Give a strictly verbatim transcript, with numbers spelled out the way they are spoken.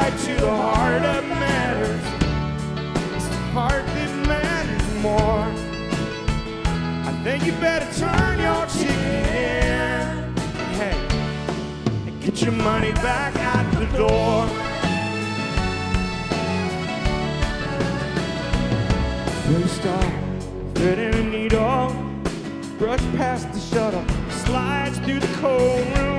right to the heart that matters. It's the heart that matters more. I think you better turn your chicken in, hey, and get your money back out the door. Blue star, thread and a needle, brush past the shuttle, slides through the cold room.